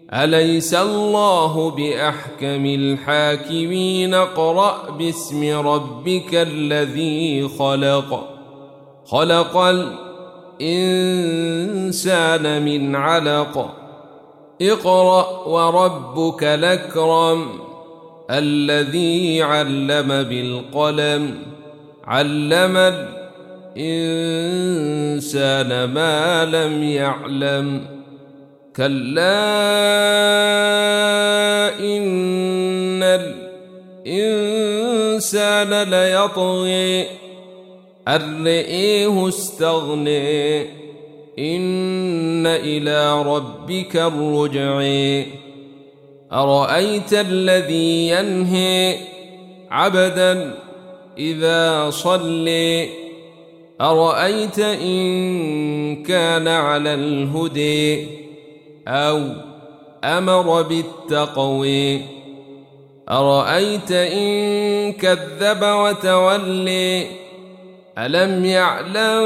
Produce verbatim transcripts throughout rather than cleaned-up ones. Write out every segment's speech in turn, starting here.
أليس الله بأحكم الحاكمين اقرأ باسم ربك الذي خلق خلق الإنسان من علق اقرأ وربك الأكرم الذي علم بالقلم علم الإنسان ما لم يعلم كلا إن الإنسان ليطغي أن رآه استغنى إن إلى ربك الرجع أرأيت الذي ينهي عبدا إذا صلى أرأيت إن كان على الهدى أو أمر بالتقوى أرأيت إن كذب وتولى ألم يعلم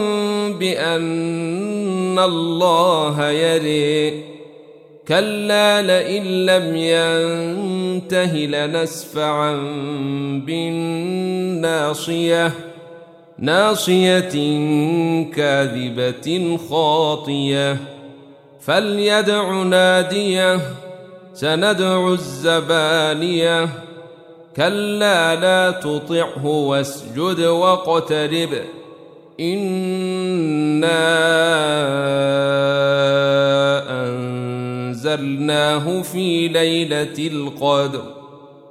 بأن الله يرى كلا لئن لم ينته لنسفعا بالناصية ناصية كاذبة خاطية فليدع ناديه سندع الزبانية كلا لا تطعه واسجد واقترب إنا أنزلناه في ليلة القدر